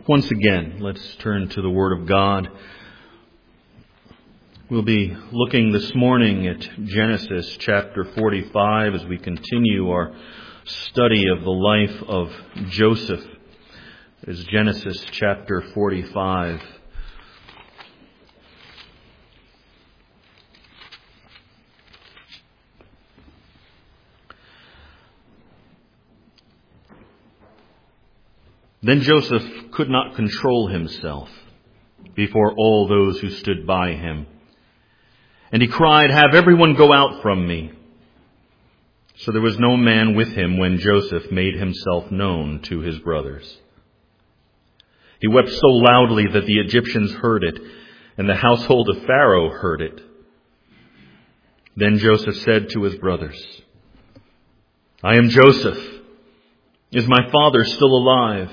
Once again, let's turn to the Word of God. We'll be looking this morning at Genesis chapter 45 as we continue our study of the life of Joseph. It is Genesis chapter 45. Then Joseph could not control himself before all those who stood by him. And he cried, "Have everyone go out from me." So there was no man with him when Joseph made himself known to his brothers. He wept so loudly that the Egyptians heard it, and the household of Pharaoh heard it. Then Joseph said to his brothers, "I am Joseph. Is my father still alive?"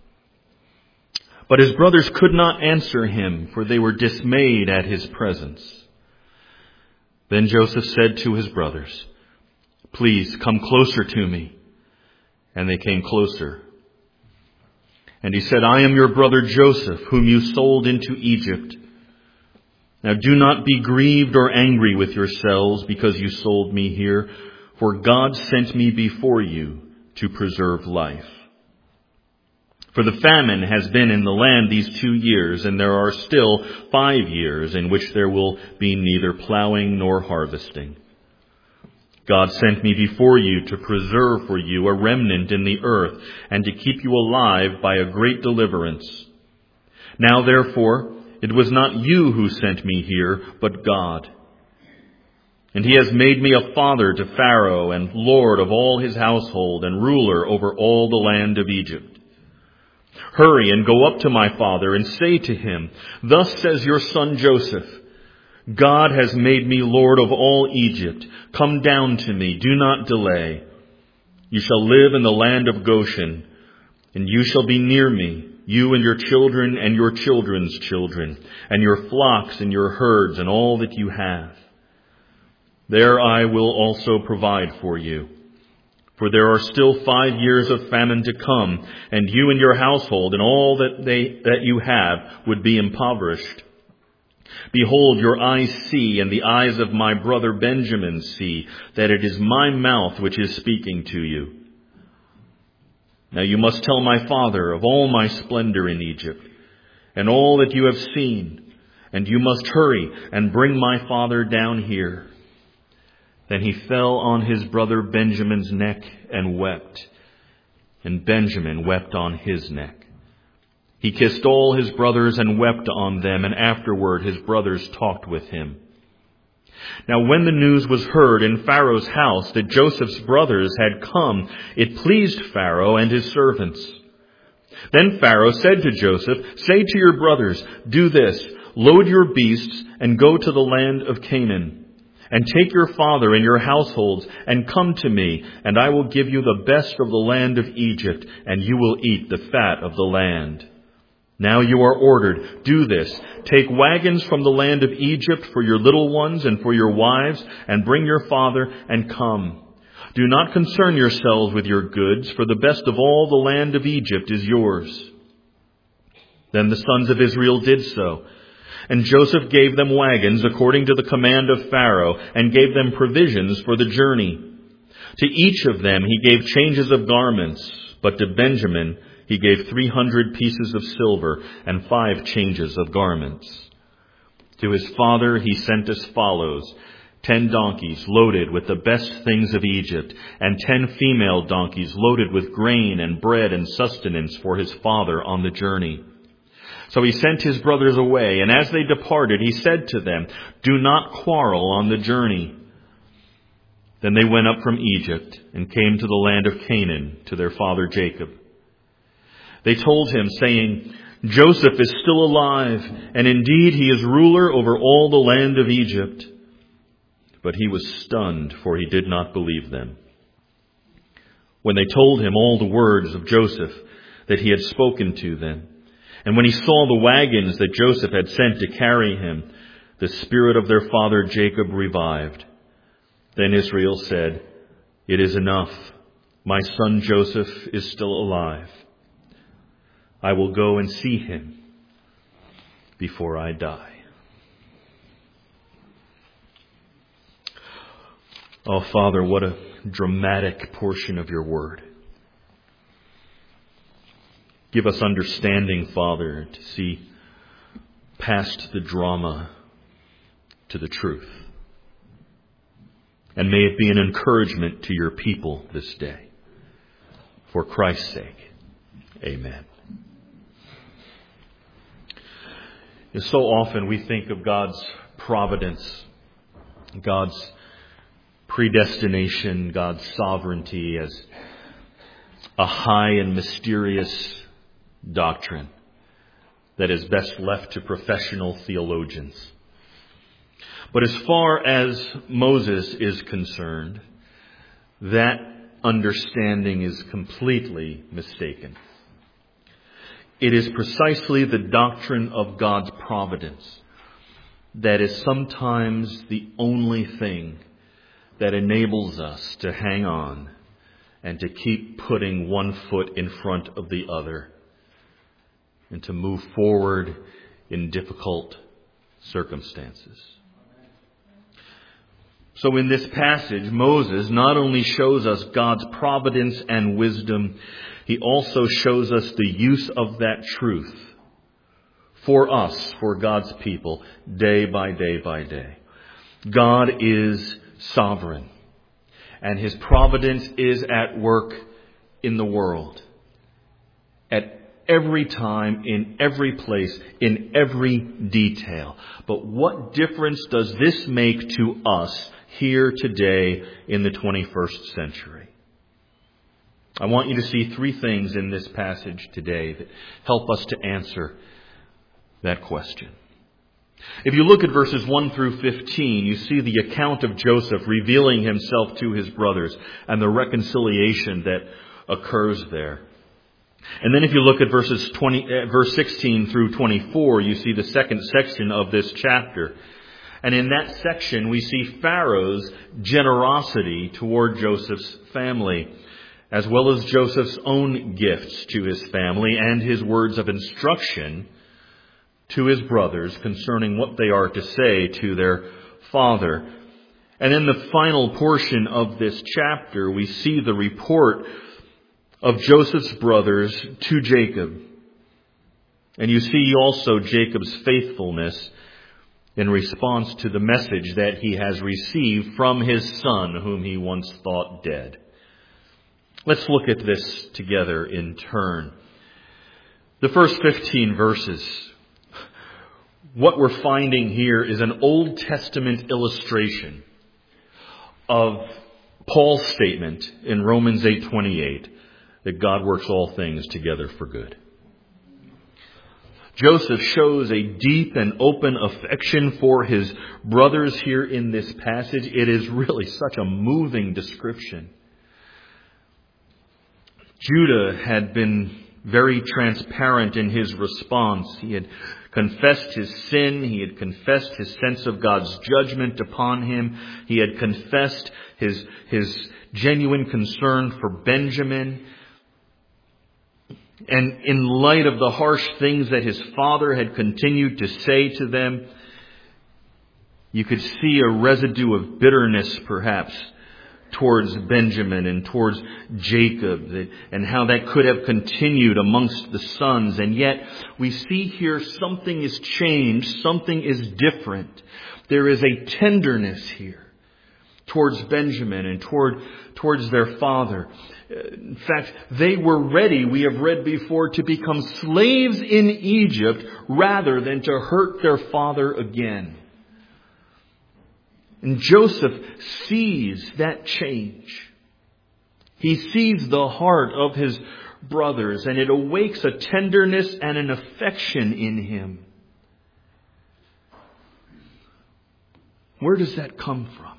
But his brothers could not answer him, for they were dismayed at his presence. Then Joseph said to his brothers, "Please come closer to me." And they came closer. And he said, "I am your brother Joseph, whom you sold into Egypt. Now do not be grieved or angry with yourselves because you sold me here, for God sent me before you to preserve life. For the famine has been in the land these 2 years, and there are still 5 years in which there will be neither plowing nor harvesting. God sent me before you to preserve for you a remnant in the earth and to keep you alive by a great deliverance. Now therefore, it was not you who sent me here, but God. And he has made me a father to Pharaoh and lord of all his household and ruler over all the land of Egypt. Hurry and go up to my father and say to him, 'Thus says your son Joseph, God has made me lord of all Egypt. Come down to me, do not delay. You shall live in the land of Goshen, and you shall be near me, you and your children and your children's children, and your flocks and your herds and all that you have. There I will also provide for you. For there are still 5 years of famine to come, and you and your household and all that you have would be impoverished. Behold, your eyes see, and the eyes of my brother Benjamin see, that it is my mouth which is speaking to you. Now you must tell my father of all my splendor in Egypt, and all that you have seen, and you must hurry and bring my father down here." Then he fell on his brother Benjamin's neck and wept, and Benjamin wept on his neck. He kissed all his brothers and wept on them, and afterward his brothers talked with him. Now when the news was heard in Pharaoh's house that Joseph's brothers had come, it pleased Pharaoh and his servants. Then Pharaoh said to Joseph, "Say to your brothers, do this, load your beasts and go to the land of Canaan. And take your father and your households and come to me, and I will give you the best of the land of Egypt, and you will eat the fat of the land. Now you are ordered, do this, take wagons from the land of Egypt for your little ones and for your wives, and bring your father and come. Do not concern yourselves with your goods, for the best of all the land of Egypt is yours." Then the sons of Israel did so. And Joseph gave them wagons according to the command of Pharaoh, and gave them provisions for the journey. To each of them he gave changes of garments, but to Benjamin he gave 300 pieces of silver and 5 changes of garments. To his father he sent as follows: 10 donkeys loaded with the best things of Egypt, and 10 female donkeys loaded with grain and bread and sustenance for his father on the journey. So he sent his brothers away, and as they departed, he said to them, "Do not quarrel on the journey." Then they went up from Egypt and came to the land of Canaan to their father Jacob. They told him, saying, "Joseph is still alive, and indeed he is ruler over all the land of Egypt." But he was stunned, for he did not believe them. When they told him all the words of Joseph that he had spoken to them, and when he saw the wagons that Joseph had sent to carry him, the spirit of their father Jacob revived. Then Israel said, "It is enough. My son Joseph is still alive." I will go and see him before I die. Oh, Father, what a dramatic portion of your word. Give us understanding, Father, to see past the drama to the truth. And may it be an encouragement to your people this day. For Christ's sake, amen. So often we think of God's providence, God's predestination, God's sovereignty as a high and mysterious doctrine that is best left to professional theologians. But as far as Moses is concerned, that understanding is completely mistaken. It is precisely the doctrine of God's providence that is sometimes the only thing that enables us to hang on and to keep putting one foot in front of the other and to move forward in difficult circumstances. So in this passage, Moses not only shows us God's providence and wisdom, he also shows us the use of that truth for us, for God's people, day by day by day. God is sovereign, and his providence is at work in the world. At every time, in every place, in every detail. But what difference does this make to us here today in the 21st century? I want you to see three things in this passage today that help us to answer that question. If you look at verses 1 through 15, you see the account of Joseph revealing himself to his brothers and the reconciliation that occurs there. And then if you look at verse 16 through 24, you see the second section of this chapter. And in that section, we see Pharaoh's generosity toward Joseph's family, as well as Joseph's own gifts to his family and his words of instruction to his brothers concerning what they are to say to their father. And in the final portion of this chapter, we see the report of Joseph's brothers to Jacob. And you see also Jacob's faithfulness in response to the message that he has received from his son, whom he once thought dead. Let's look at this together in turn. The first 15 verses. What we're finding here is an Old Testament illustration of Paul's statement in Romans 8:28 that God works all things together for good. Joseph shows a deep and open affection for his brothers here in this passage. It is really such a moving description. Judah had been very transparent in his response. He had confessed his sin. He had confessed his sense of God's judgment upon him. He had confessed his genuine concern for Benjamin. And in light of the harsh things that his father had continued to say to them, you could see a residue of bitterness perhaps towards Benjamin and towards Jacob, and how that could have continued amongst the sons. And yet we see here something is changed, something is different. There is a tenderness here towards Benjamin and towards their father. In fact, they were ready, we have read before, to become slaves in Egypt rather than to hurt their father again. And Joseph sees that change. He sees the heart of his brothers, and it awakes a tenderness and an affection in him. Where does that come from?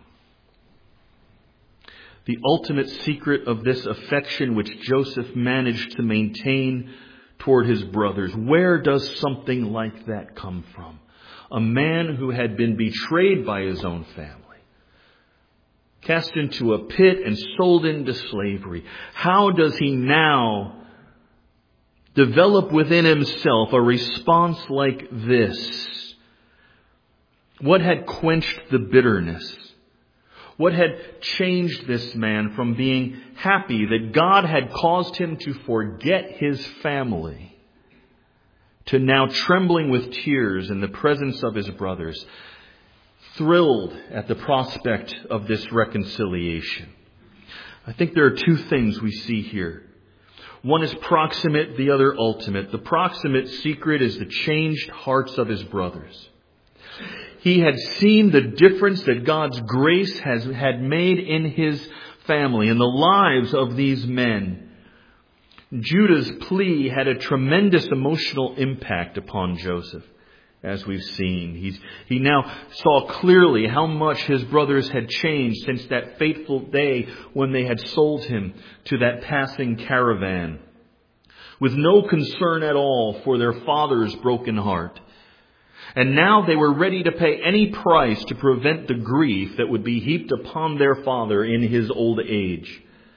The ultimate secret of this affection which Joseph managed to maintain toward his brothers. Where does something like that come from? A man who had been betrayed by his own family, cast into a pit and sold into slavery. How does he now develop within himself a response like this? What had quenched the bitterness? What had changed this man from being happy that God had caused him to forget his family to now trembling with tears in the presence of his brothers, thrilled at the prospect of this reconciliation? I think there are two things we see here. One is proximate, the other ultimate. The proximate secret is the changed hearts of his brothers. He had seen the difference that God's grace had made in his family, in the lives of these men. Judah's plea had a tremendous emotional impact upon Joseph, as we've seen. He now saw clearly how much his brothers had changed since that fateful day when they had sold him to that passing caravan, with no concern at all for their father's broken heart. And now they were ready to pay any price to prevent the grief that would be heaped upon their father in his old age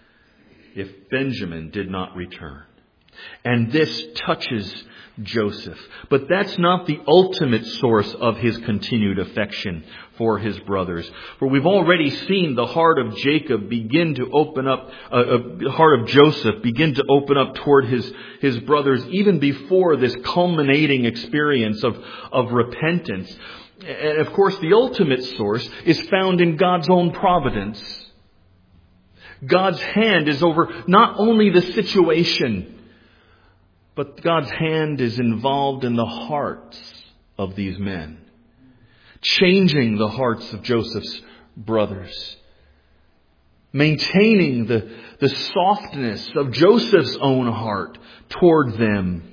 if Benjamin did not return. And this touches Joseph. But that's not the ultimate source of his continued affection for his brothers. For we've already seen the heart of Jacob begin to open up, heart of Joseph begin to open up toward his brothers even before this culminating experience of repentance. And of course, the ultimate source is found in God's own providence. God's hand is over not only the situation, but God's hand is involved in the hearts of these men, changing the hearts of Joseph's brothers, maintaining the softness of Joseph's own heart toward them.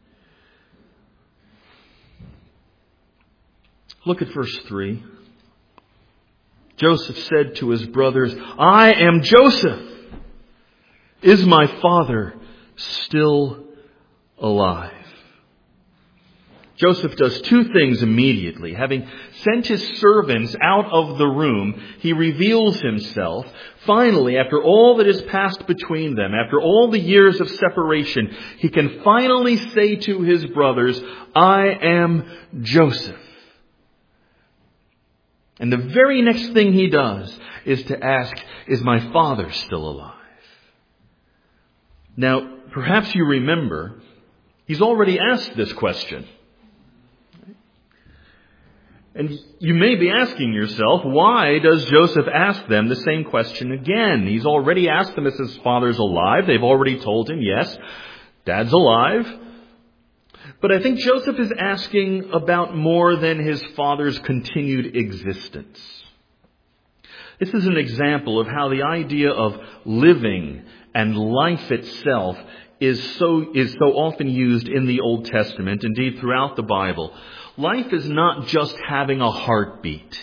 Look at verse 3. Joseph said to his brothers, "I am Joseph. Is my father still alive?" Joseph does two things immediately. Having sent his servants out of the room, he reveals himself. Finally, after all that has passed between them, after all the years of separation, he can finally say to his brothers, "I am Joseph." And the very next thing he does is to ask, "Is my father still alive?" Now, perhaps you remember, he's already asked this question. And you may be asking yourself, why does Joseph ask them the same question again? He's already asked them if his father's alive. They've already told him, yes, Dad's alive. But I think Joseph is asking about more than his father's continued existence. This is an example of how the idea of living and life itself is so often used in the Old Testament, indeed throughout the Bible. Life is not just having a heartbeat.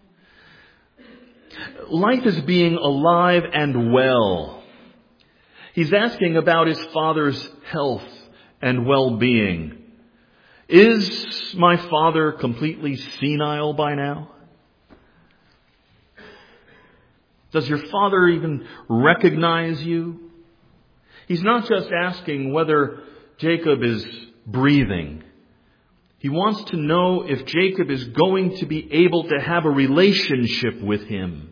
Life is being alive and well. He's asking about his father's health and well-being. Is my father completely senile by now? Does your father even recognize you? He's not just asking whether Jacob is breathing. He wants to know if Jacob is going to be able to have a relationship with him.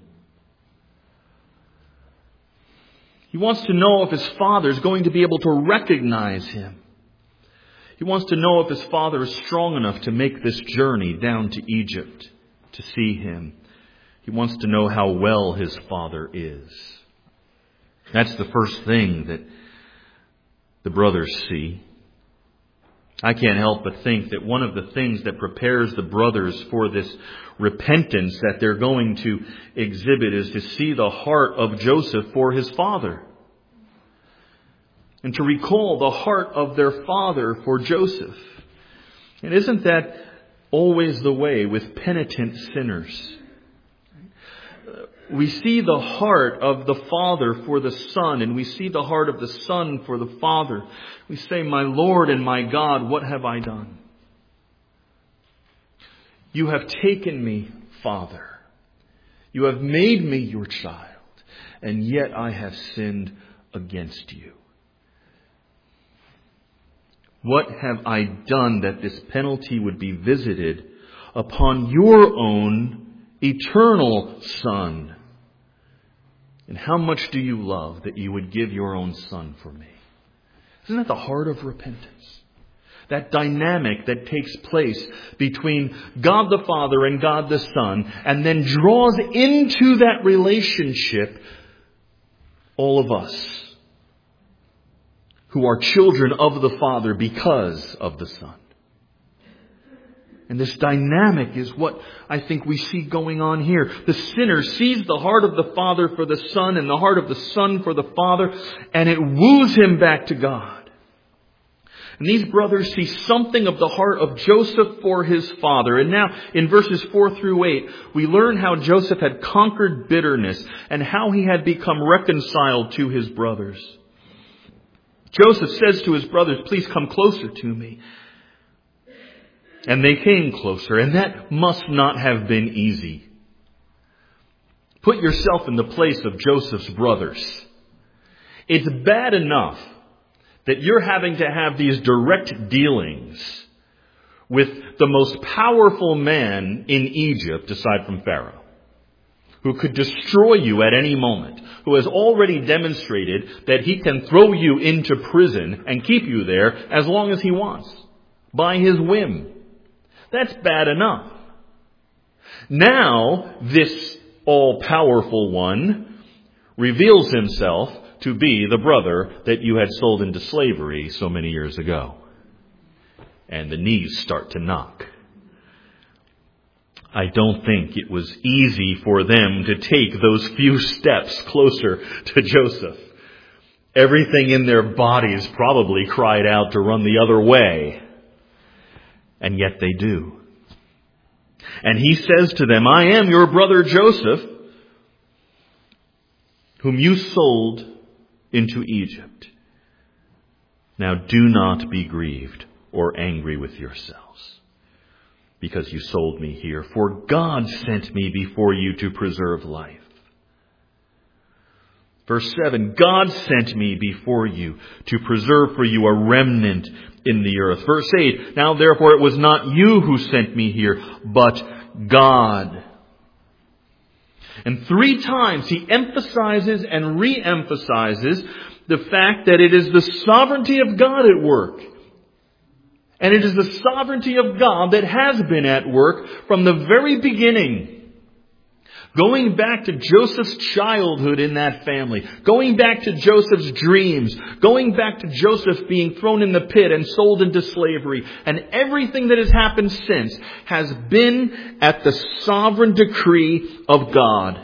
He wants to know if his father is going to be able to recognize him. He wants to know if his father is strong enough to make this journey down to Egypt to see him. He wants to know how well his father is. That's the first thing that the brothers see. I can't help but think that one of the things that prepares the brothers for this repentance that they're going to exhibit is to see the heart of Joseph for his father. And to recall the heart of their father for Joseph. And isn't that always the way with penitent sinners? We see the heart of the Father for the Son, and we see the heart of the Son for the Father. We say, "My Lord and my God, what have I done? You have taken me, Father. You have made me your child, and yet I have sinned against you." What have I done that this penalty would be visited upon your own eternal Son? And how much do you love that you would give your own Son for me? Isn't that the heart of repentance? That dynamic that takes place between God the Father and God the Son, and then draws into that relationship all of us who are children of the Father because of the Son. And this dynamic is what I think we see going on here. The sinner sees the heart of the Father for the Son and the heart of the Son for the Father, and it woos him back to God. And these brothers see something of the heart of Joseph for his father. And now in verses 4 through 8, we learn how Joseph had conquered bitterness and how he had become reconciled to his brothers. Joseph says to his brothers, "Please come closer to me." And they came closer, and that must not have been easy. Put yourself in the place of Joseph's brothers. It's bad enough that you're having to have these direct dealings with the most powerful man in Egypt, aside from Pharaoh, who could destroy you at any moment, who has already demonstrated that he can throw you into prison and keep you there as long as he wants, by his whim. That's bad enough. Now, this all-powerful one reveals himself to be the brother that you had sold into slavery so many years ago. And the knees start to knock. I don't think it was easy for them to take those few steps closer to Joseph. Everything in their bodies probably cried out to run the other way. And yet they do. And he says to them, "I am your brother Joseph, whom you sold into Egypt. Now do not be grieved or angry with yourselves, because you sold me here. For God sent me before you to preserve life." Verse 7, God sent me before you to preserve for you a remnant in the earth. Verse 8, now therefore it was not you who sent me here, but God. And 3 times he emphasizes and re-emphasizes the fact that it is the sovereignty of God at work. And it is the sovereignty of God that has been at work from the very beginning. Going back to Joseph's childhood in that family. Going back to Joseph's dreams. Going back to Joseph being thrown in the pit and sold into slavery. And everything that has happened since has been at the sovereign decree of God.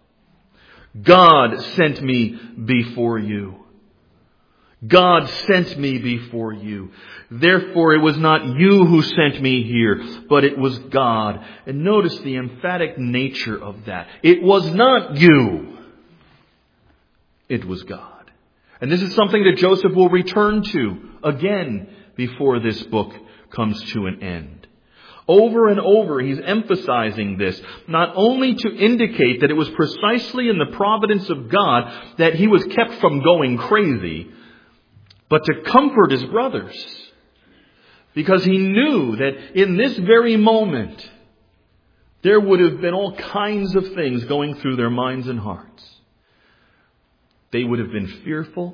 God sent me before you. God sent me before you. Therefore, it was not you who sent me here, but it was God. And notice the emphatic nature of that. It was not you. It was God. And this is something that Joseph will return to again before this book comes to an end. Over and over, he's emphasizing this, not only to indicate that it was precisely in the providence of God that he was kept from going crazy, but to comfort his brothers. Because he knew that in this very moment, there would have been all kinds of things going through their minds and hearts. They would have been fearful.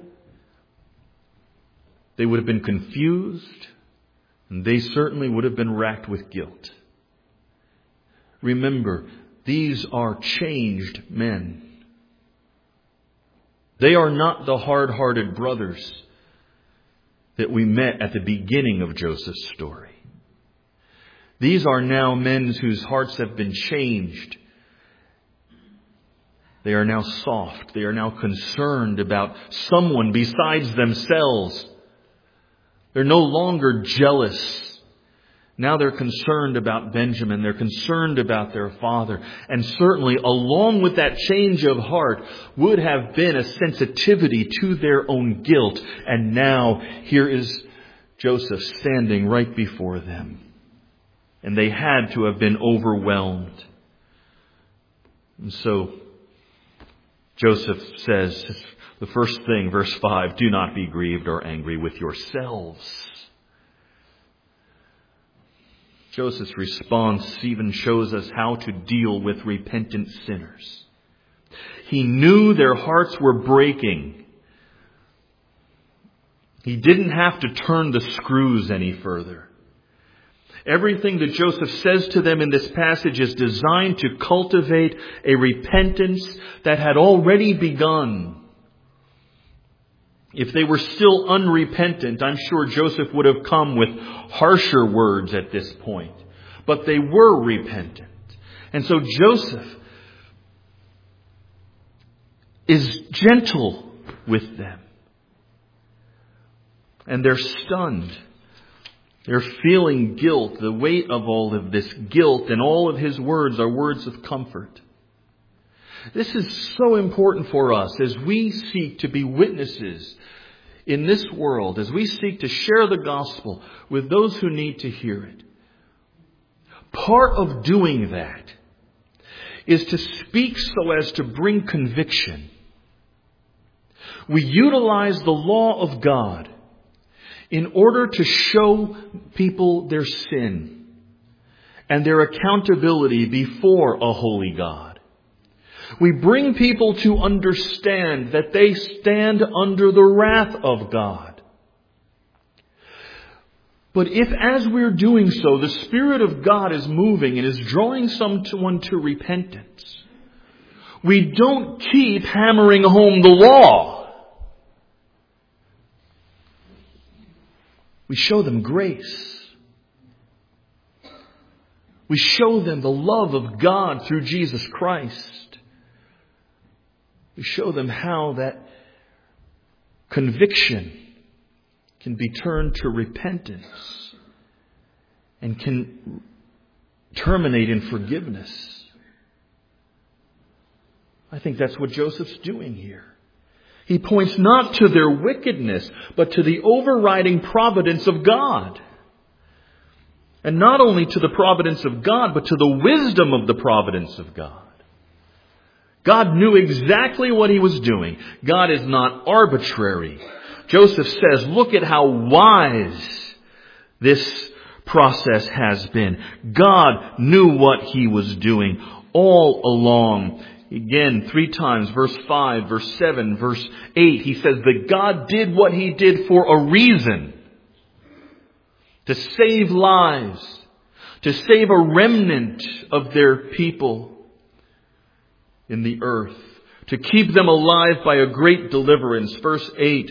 They would have been confused. And they certainly would have been racked with guilt. Remember, these are changed men. They are not the hard-hearted brothers that we met at the beginning of Joseph's story. These are now men whose hearts have been changed. They are now soft. They are now concerned about someone besides themselves. They're no longer jealous. Now they're concerned about Benjamin. They're concerned about their father. And certainly, along with that change of heart, would have been a sensitivity to their own guilt. And now, here is Joseph standing right before them. And they had to have been overwhelmed. And so, Joseph says, the first thing, verse 5, do not be grieved or angry with yourselves. Joseph's response even shows us how to deal with repentant sinners. He knew their hearts were breaking. He didn't have to turn the screws any further. Everything that Joseph says to them in this passage is designed to cultivate a repentance that had already begun. If they were still unrepentant, I'm sure Joseph would have come with harsher words at this point. But they were repentant. And so Joseph is gentle with them. And they're stunned. They're feeling guilt, the weight of all of this guilt, and all of his words are words of comfort. This is so important for us as we seek to be witnesses in this world, as we seek to share the gospel with those who need to hear it. Part of doing that is to speak so as to bring conviction. We utilize the law of God in order to show people their sin and their accountability before a holy God. We bring people to understand that they stand under the wrath of God. But if as we're doing so, the Spirit of God is moving and is drawing someone to repentance, we don't keep hammering home the law. We show them grace. We show them the love of God through Jesus Christ. We show them how that conviction can be turned to repentance and can terminate in forgiveness. I think that's what Joseph's doing here. He points not to their wickedness, but to the overriding providence of God. And not only to the providence of God, but to the wisdom of the providence of God. God knew exactly what he was doing. God is not arbitrary. Joseph says, look at how wise this process has been. God knew what he was doing all along. Again, 3 times, verse 5, verse 7, verse 8, he says that God did what he did for a reason. To save lives. To save a remnant of their people in the earth. To keep them alive by a great deliverance. Verse 8,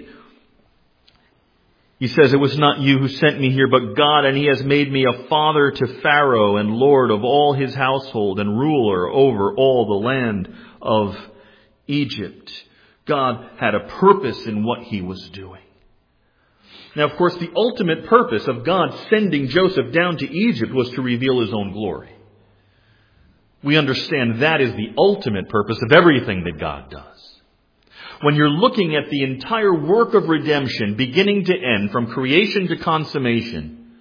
he says, it was not you who sent me here, but God, and he has made me a father to Pharaoh and Lord of all his household and ruler over all the land of Egypt. God had a purpose in what he was doing. Now, of course, the ultimate purpose of God sending Joseph down to Egypt was to reveal his own glory. We understand that is the ultimate purpose of everything that God does. When you're looking at the entire work of redemption, beginning to end, from creation to consummation,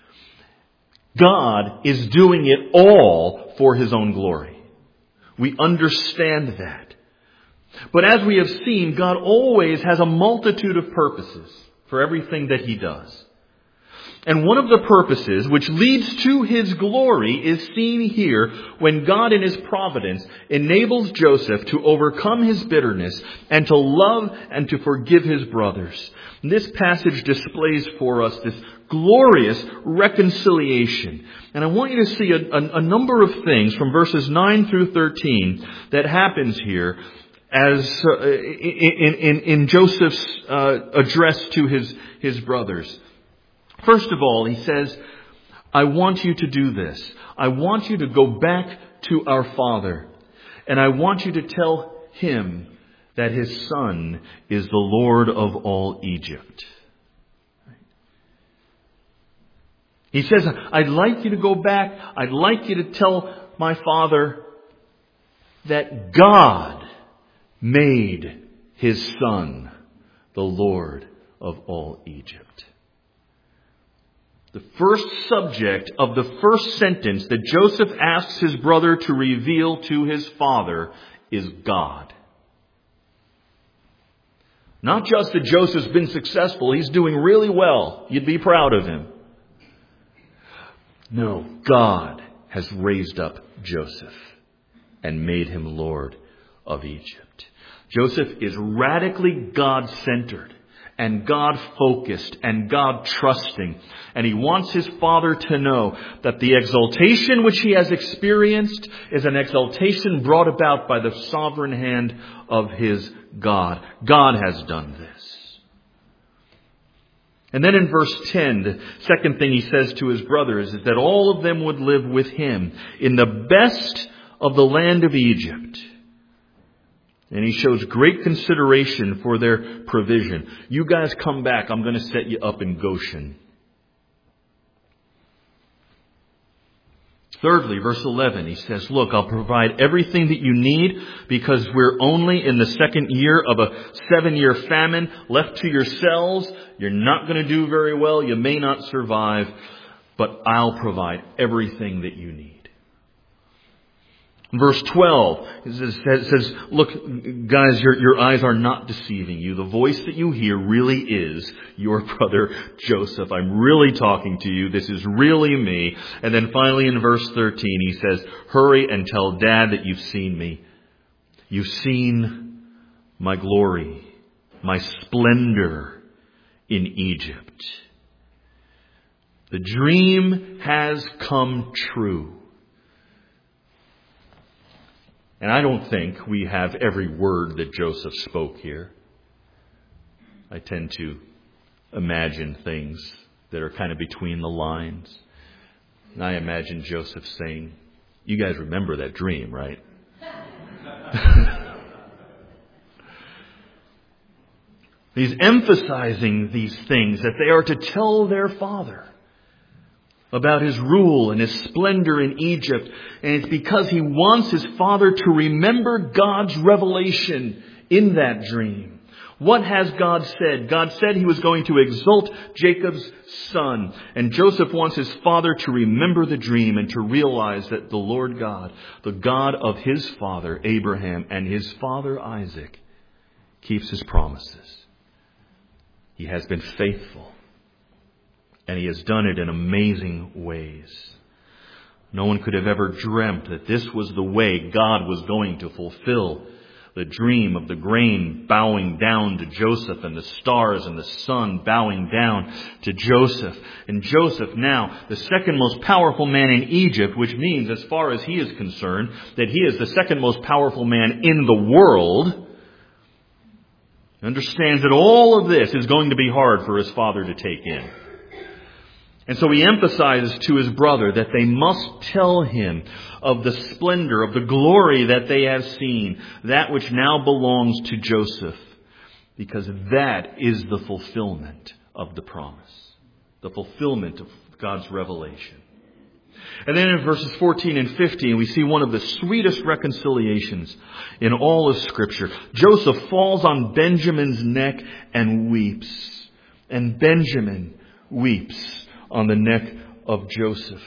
God is doing it all for his own glory. We understand that. But as we have seen, God always has a multitude of purposes for everything that he does. And one of the purposes which leads to his glory is seen here when God in his providence enables Joseph to overcome his bitterness and to love and to forgive his brothers. And this passage displays for us this glorious reconciliation. And I want you to see a number of things from verses 9 through 13 that happens here as in Joseph's address to his brothers. First of all, he says, I want you to do this. I want you to go back to our father. And I want you to tell him that his son is the Lord of all Egypt. He says, I'd like you to go back. I'd like you to tell my father that God made his son the Lord of all Egypt. The first subject of the first sentence that Joseph asks his brother to reveal to his father is God. Not just that Joseph's been successful, he's doing really well. You'd be proud of him. No, God has raised up Joseph and made him Lord of Egypt. Joseph is radically God-centered and God-focused and God-trusting. And he wants his father to know that the exaltation which he has experienced is an exaltation brought about by the sovereign hand of his God. God has done this. And then in verse 10, the second thing he says to his brothers is that all of them would live with him in the best of the land of Egypt. And he shows great consideration for their provision. You guys come back. I'm going to set you up in Goshen. Thirdly, verse 11, he says, look, I'll provide everything that you need because we're only in the second year of a 7-year famine. Left to yourselves, you're not going to do very well. You may not survive, but I'll provide everything that you need. Verse 12 it says, look, guys, your eyes are not deceiving you. The voice that you hear really is your brother Joseph. I'm really talking to you. This is really me. And then finally in verse 13, he says, hurry and tell Dad that you've seen me. You've seen my glory, my splendor in Egypt. The dream has come true. And I don't think we have every word that Joseph spoke here. I tend to imagine things that are kind of between the lines. And I imagine Joseph saying, you guys remember that dream, right? He's emphasizing these things that they are to tell their father about his rule and his splendor in Egypt. And it's because he wants his father to remember God's revelation in that dream. What has God said? God said he was going to exalt Jacob's son. And Joseph wants his father to remember the dream and to realize that the Lord God, the God of his father Abraham and his father Isaac, keeps his promises. He has been faithful. And he has done it in amazing ways. No one could have ever dreamt that this was the way God was going to fulfill the dream of the grain bowing down to Joseph and the stars and the sun bowing down to Joseph. And Joseph now, the second most powerful man in Egypt, which means as far as he is concerned, that he is the second most powerful man in the world, understands that all of this is going to be hard for his father to take in. And so he emphasizes to his brother that they must tell him of the splendor, of the glory that they have seen, that which now belongs to Joseph, because that is the fulfillment of the promise, the fulfillment of God's revelation. And then in verses 14 and 15, we see one of the sweetest reconciliations in all of Scripture. Joseph falls on Benjamin's neck and weeps, and Benjamin weeps on the neck of Joseph.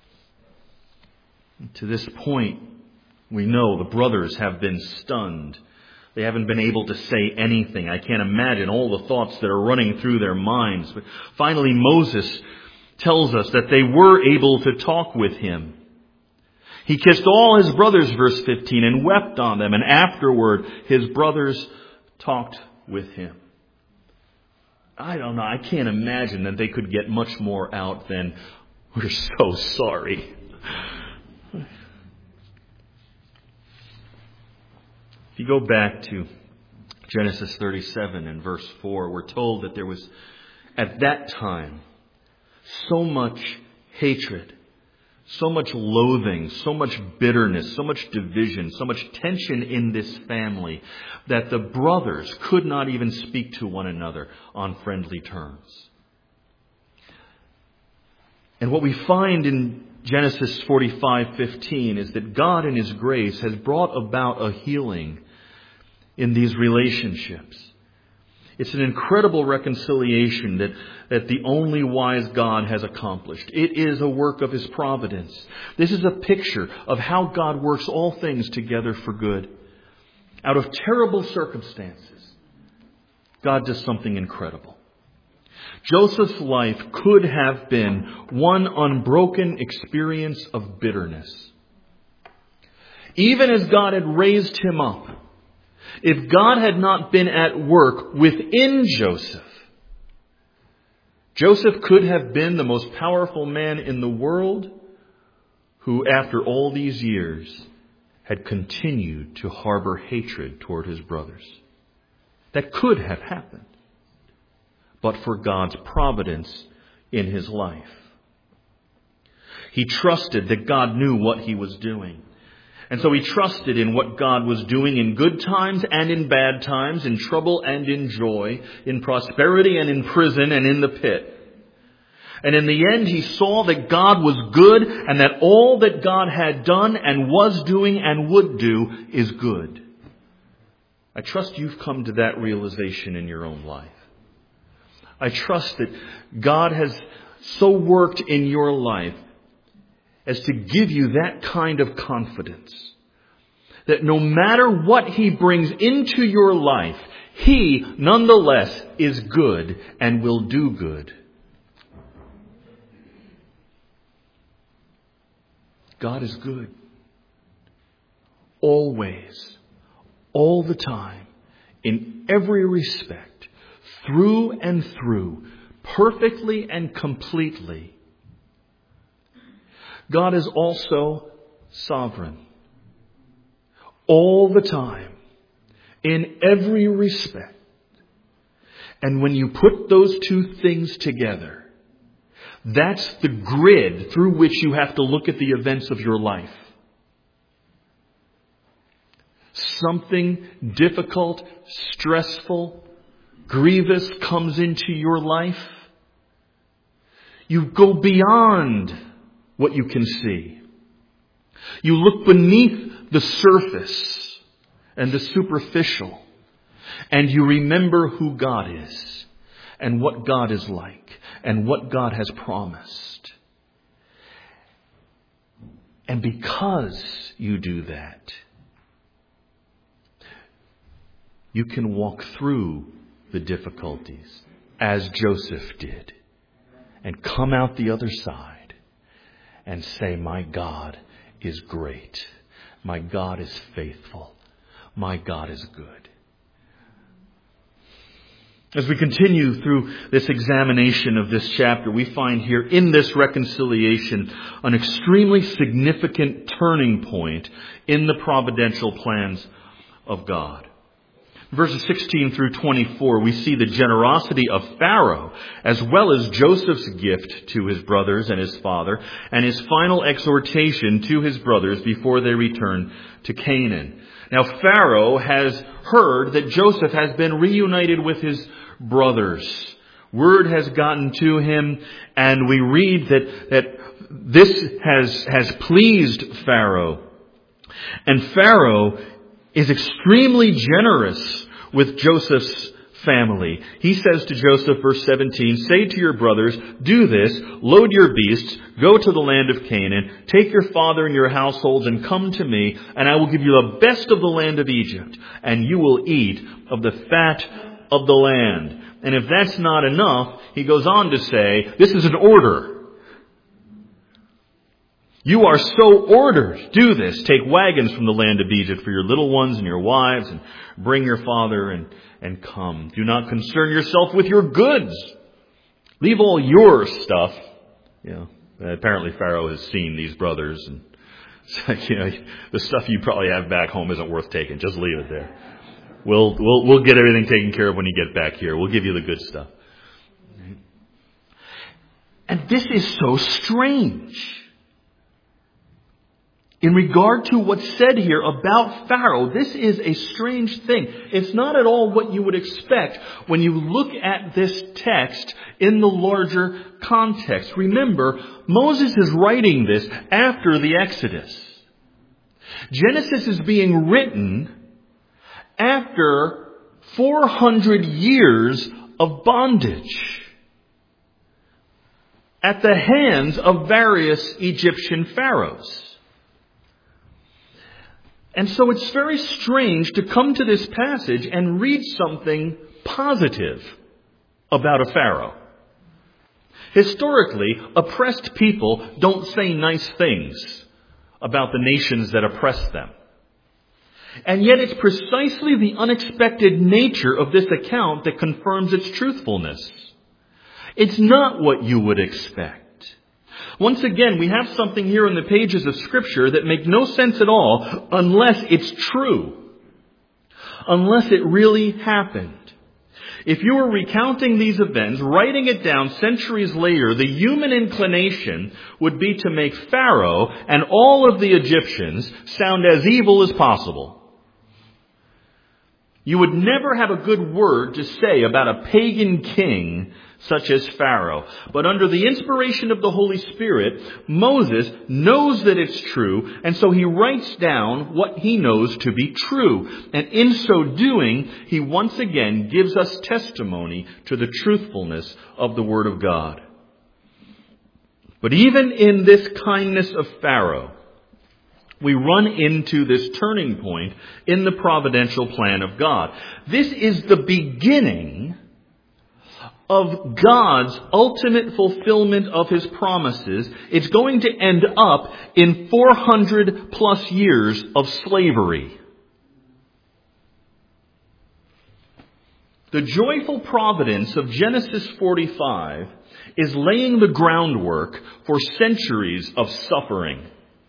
To this point, we know the brothers have been stunned. They haven't been able to say anything. I can't imagine all the thoughts that are running through their minds. But finally, Moses tells us that they were able to talk with him. He kissed all his brothers, verse 15, and wept on them. And afterward, his brothers talked with him. I don't know. I can't imagine that they could get much more out than, we're so sorry. If you go back to Genesis 37 and verse 4, we're told that there was, at that time, so much hatred, so much loathing, so much bitterness, so much division, so much tension in this family that the brothers could not even speak to one another on friendly terms. And what we find in Genesis 45:15 is that God in His grace has brought about a healing in these relationships. It's an incredible reconciliation that the only wise God has accomplished. It is a work of His providence. This is a picture of how God works all things together for good. Out of terrible circumstances, God does something incredible. Joseph's life could have been one unbroken experience of bitterness. Even as God had raised him up, if God had not been at work within Joseph, Joseph could have been the most powerful man in the world who, after all these years, had continued to harbor hatred toward his brothers. That could have happened, but for God's providence in his life. He trusted that God knew what he was doing. And so he trusted in what God was doing in good times and in bad times, in trouble and in joy, in prosperity and in prison and in the pit. And in the end, he saw that God was good and that all that God had done and was doing and would do is good. I trust you've come to that realization in your own life. I trust that God has so worked in your life as to give you that kind of confidence that no matter what he brings into your life, he nonetheless is good and will do good. God is good. Always. All the time. In every respect. Through and through. Perfectly and completely. God is also sovereign. All the time. In every respect. And when you put those two things together, that's the grid through which you have to look at the events of your life. Something difficult, stressful, grievous comes into your life. You go beyond what you can see. You look beneath the surface and the superficial, and you remember who God is and what God is like and what God has promised. And because you do that, you can walk through the difficulties as Joseph did and come out the other side and say, my God is great. My God is faithful. My God is good. As we continue through this examination of this chapter, we find here in this reconciliation an extremely significant turning point in the providential plans of God. Verses 16 through 24, we see the generosity of Pharaoh, as well as Joseph's gift to his brothers and his father, and his final exhortation to his brothers before they return to Canaan. Now, Pharaoh has heard that Joseph has been reunited with his brothers. Word has gotten to him, and we read that this has pleased Pharaoh. And Pharaoh is extremely generous with Joseph's family. He says to Joseph, verse 17, say to your brothers, do this, load your beasts, go to the land of Canaan, take your father and your households and come to me, and I will give you the best of the land of Egypt, and you will eat of the fat of the land. And if that's not enough, he goes on to say, this is an order. You are so ordered. Do this. Take wagons from the land of Egypt for your little ones and your wives, and bring your father and come. Do not concern yourself with your goods. Leave all your stuff. Apparently Pharaoh has seen these brothers, and it's like, the stuff you probably have back home isn't worth taking. Just leave it there. We'll get everything taken care of when you get back here. We'll give you the good stuff. And this is so strange. In regard to what's said here about Pharaoh, this is a strange thing. It's not at all what you would expect when you look at this text in the larger context. Remember, Moses is writing this after the Exodus. Genesis is being written after 400 years of bondage at the hands of various Egyptian pharaohs. And so it's very strange to come to this passage and read something positive about a pharaoh. Historically, oppressed people don't say nice things about the nations that oppress them. And yet it's precisely the unexpected nature of this account that confirms its truthfulness. It's not what you would expect. Once again, we have something here in the pages of Scripture that make no sense at all unless it's true. Unless it really happened. If you were recounting these events, writing it down centuries later, the human inclination would be to make Pharaoh and all of the Egyptians sound as evil as possible. You would never have a good word to say about a pagan king such as Pharaoh. But under the inspiration of the Holy Spirit, Moses knows that it's true, and so he writes down what he knows to be true. And in so doing, he once again gives us testimony to the truthfulness of the Word of God. But even in this kindness of Pharaoh, we run into this turning point in the providential plan of God. This is the beginning of God's ultimate fulfillment of His promises. It's going to end up in 400 plus years of slavery. The joyful providence of Genesis 45 is laying the groundwork for centuries of suffering.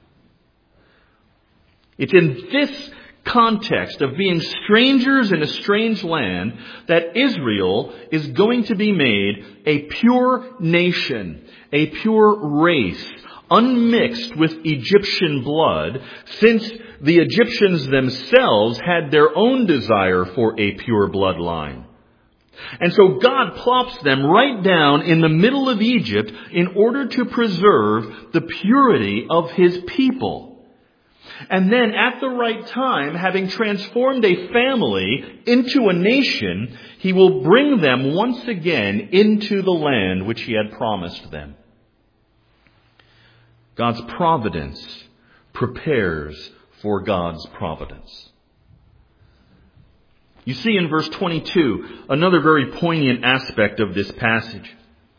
It's in this context of being strangers in a strange land that Israel is going to be made a pure nation, a pure race, unmixed with Egyptian blood, since the Egyptians themselves had their own desire for a pure bloodline. And so God plops them right down in the middle of Egypt in order to preserve the purity of His people. And then at the right time, having transformed a family into a nation, He will bring them once again into the land which He had promised them. God's providence prepares for God's providence. You see in verse 22 another very poignant aspect of this passage.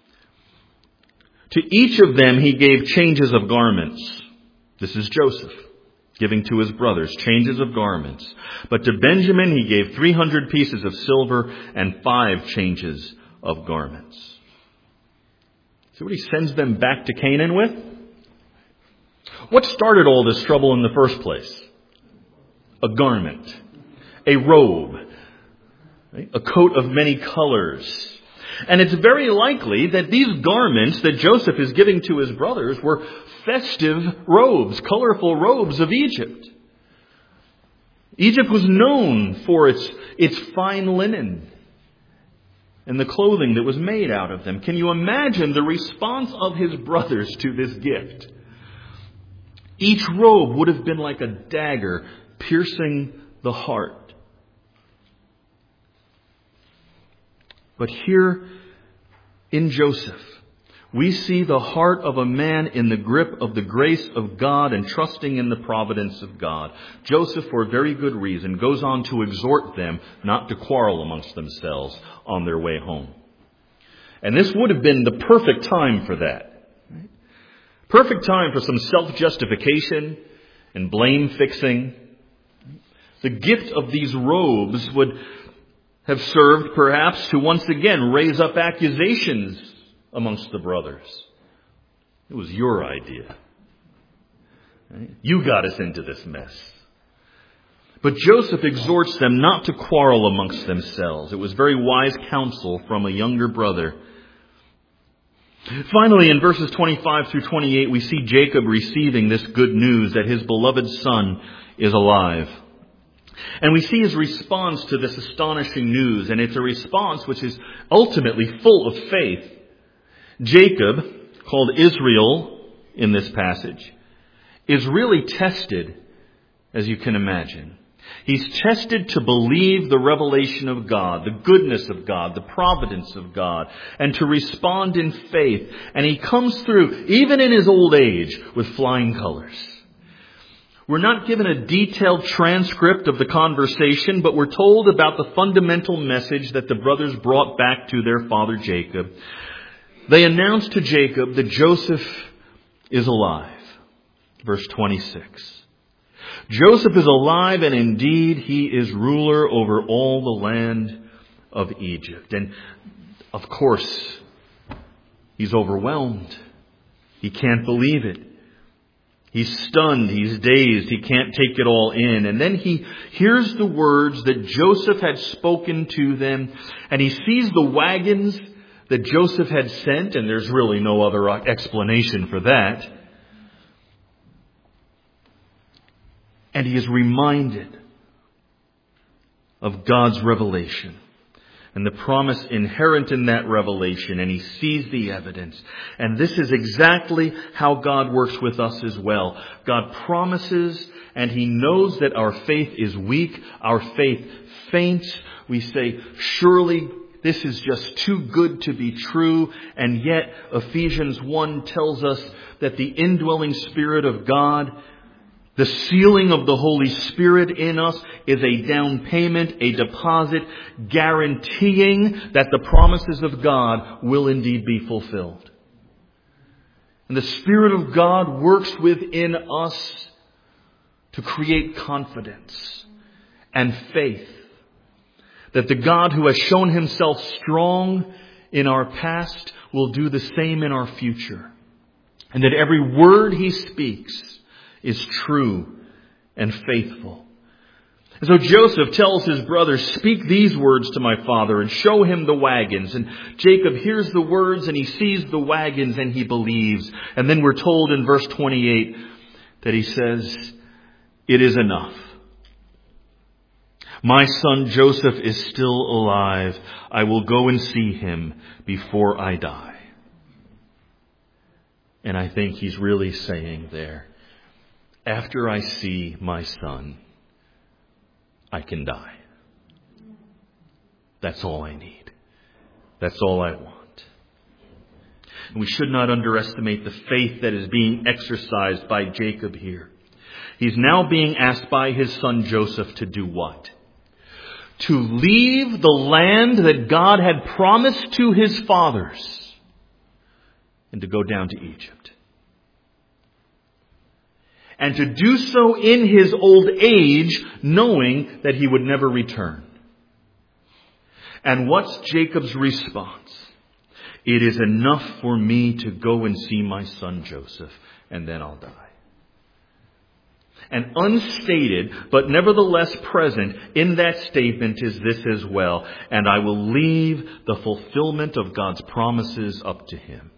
To each of them He gave changes of garments. This is Joseph giving to his brothers changes of garments. But to Benjamin He gave 300 pieces of silver and 5 changes of garments. See what He sends them back to Canaan with? What started all this trouble in the first place? A garment, a robe, right? A coat of many colors. And it's very likely that these garments that Joseph is giving to his brothers were festive robes, colorful robes of Egypt. Egypt was known for its fine linen and the clothing that was made out of them. Can you imagine the response of his brothers to this gift? Each robe would have been like a dagger piercing the heart. But here in Joseph, we see the heart of a man in the grip of the grace of God and trusting in the providence of God. Joseph, for a very good reason, goes on to exhort them not to quarrel amongst themselves on their way home. And this would have been the perfect time for that. Right? Perfect time for some self-justification and blame-fixing. The gift of these robes would have served perhaps to once again raise up accusations amongst the brothers. It was your idea. Right? You got us into this mess. But Joseph exhorts them not to quarrel amongst themselves. It was very wise counsel from a younger brother. Finally, in verses 25 through 28, we see Jacob receiving this good news that his beloved son is alive. And we see his response to this astonishing news, and it's a response which is ultimately full of faith. Jacob, called Israel in this passage, is really tested, as you can imagine. He's tested to believe the revelation of God, the goodness of God, the providence of God, and to respond in faith. And he comes through, even in his old age, with flying colors. We're not given a detailed transcript of the conversation, but we're told about the fundamental message that the brothers brought back to their father Jacob. They announce to Jacob that Joseph is alive. Verse 26. Joseph is alive, and indeed he is ruler over all the land of Egypt. And of course, he's overwhelmed. He can't believe it. He's stunned. He's dazed. He can't take it all in. And then he hears the words that Joseph had spoken to them. And he sees the wagons that Joseph had sent. And there's really no other explanation for that. And he is reminded of God's revelation and the promise inherent in that revelation, and he sees the evidence. And this is exactly how God works with us as well. God promises, and he knows that our faith is weak, our faith faints. We say, surely this is just too good to be true. And yet Ephesians 1 tells us that the indwelling Spirit of God, the sealing of the Holy Spirit in us, is a down payment, a deposit, guaranteeing that the promises of God will indeed be fulfilled. And the Spirit of God works within us to create confidence and faith that the God who has shown himself strong in our past will do the same in our future. And that every word he speaks is true and faithful. And so Joseph tells his brothers, speak these words to my father and show him the wagons. And Jacob hears the words and he sees the wagons and he believes. And then we're told in verse 28 that he says, it is enough. My son Joseph is still alive. I will go and see him before I die. And I think he's really saying there, after I see my son, I can die. That's all I need. That's all I want. And we should not underestimate the faith that is being exercised by Jacob here. He's now being asked by his son Joseph to do what? To leave the land that God had promised to his fathers and to go down to Egypt. And to do so in his old age, knowing that he would never return. And what's Jacob's response? It is enough for me to go and see my son Joseph, and then I'll die. And unstated, but nevertheless present in that statement is this as well. And I will leave the fulfillment of God's promises up to him.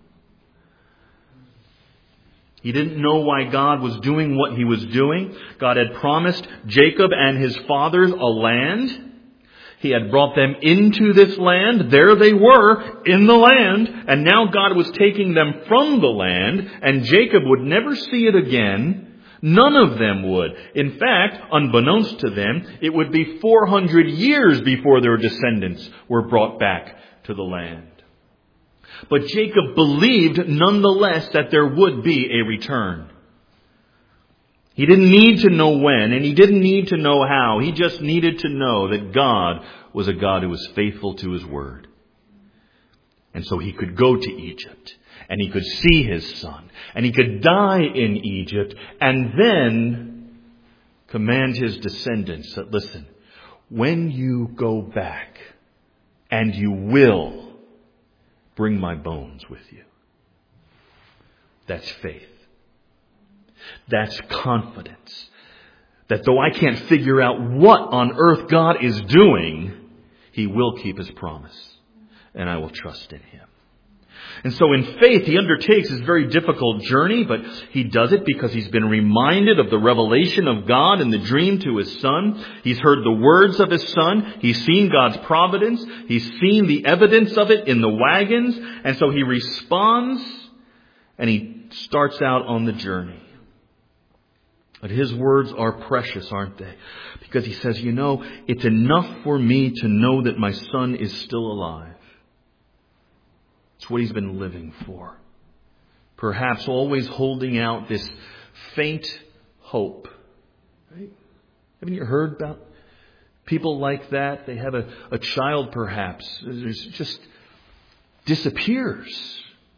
He didn't know why God was doing what he was doing. God had promised Jacob and his fathers a land. He had brought them into this land. There they were in the land. And now God was taking them from the land. And Jacob would never see it again. None of them would. In fact, unbeknownst to them, it would be 400 years before their descendants were brought back to the land. But Jacob believed nonetheless that there would be a return. He didn't need to know when, and he didn't need to know how. He just needed to know that God was a God who was faithful to his word. And so he could go to Egypt, and he could see his son, and he could die in Egypt, and then command his descendants that, listen, when you go back, and you will, bring my bones with you. That's faith. That's confidence. That though I can't figure out what on earth God is doing, he will keep his promise. And I will trust in him. And so in faith, he undertakes this very difficult journey, but he does it because he's been reminded of the revelation of God in the dream to his son. He's heard the words of his son. He's seen God's providence. He's seen the evidence of it in the wagons. And so he responds and he starts out on the journey. But his words are precious, aren't they? Because he says, it's enough for me to know that my son is still alive. It's what he's been living for. Perhaps always holding out this faint hope. Right? Haven't you heard about people like that? They have a child perhaps. It just disappears.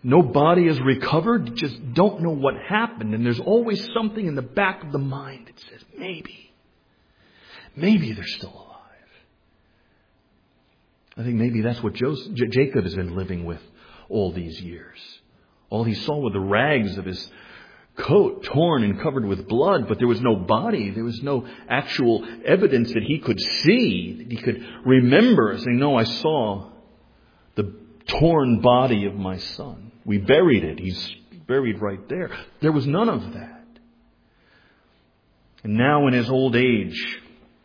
No body is recovered. You just don't know what happened. And there's always something in the back of the mind that says, maybe they're still alive. I think maybe that's what Jacob has been living with all these years. All he saw were the rags of his coat, torn and covered with blood, but there was no body. There was no actual evidence that he could see, that he could remember, saying, no, I saw the torn body of my son. We buried it. He's buried right there. There was none of that. And now in his old age,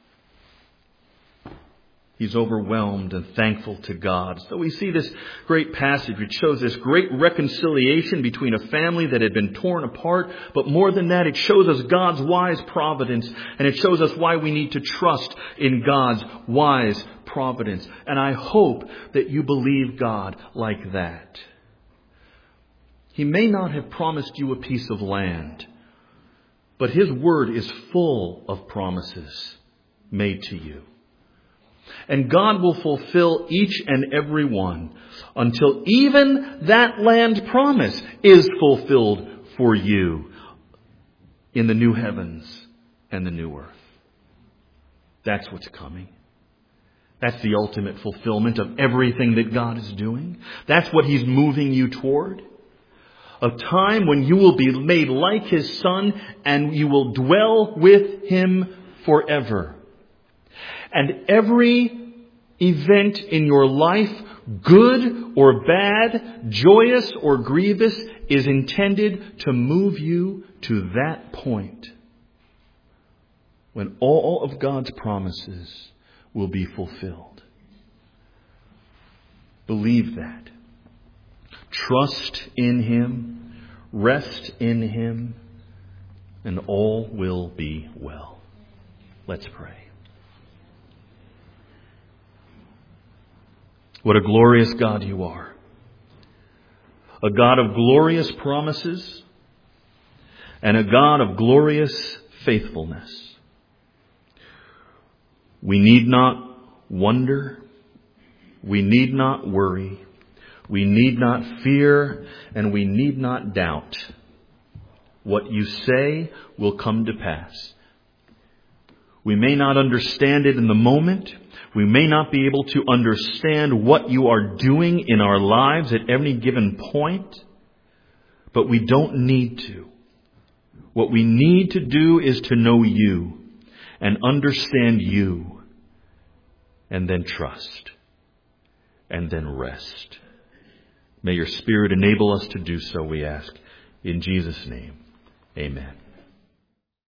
he's overwhelmed and thankful to God. So we see this great passage which shows this great reconciliation between a family that had been torn apart. But more than that, it shows us God's wise providence. And it shows us why we need to trust in God's wise providence. And I hope that you believe God like that. He may not have promised you a piece of land, but His word is full of promises made to you. And God will fulfill each and every one until even that land promise is fulfilled for you in the new heavens and the new earth. That's what's coming. That's the ultimate fulfillment of everything that God is doing. That's what He's moving you toward. A time when you will be made like His Son and you will dwell with Him forever. And every event in your life, good or bad, joyous or grievous, is intended to move you to that point when all of God's promises will be fulfilled. Believe that. Trust in Him, rest in Him, and all will be well. Let's pray. What a glorious God you are. A God of glorious promises and a God of glorious faithfulness. We need not wonder. We need not worry. We need not fear, and we need not doubt. What you say will come to pass. We may not understand it in the moment. We may not be able to understand what you are doing in our lives at any given point, but we don't need to. What we need to do is to know you and understand you, and then trust, and then rest. May your Spirit enable us to do so, we ask. In Jesus' name, amen.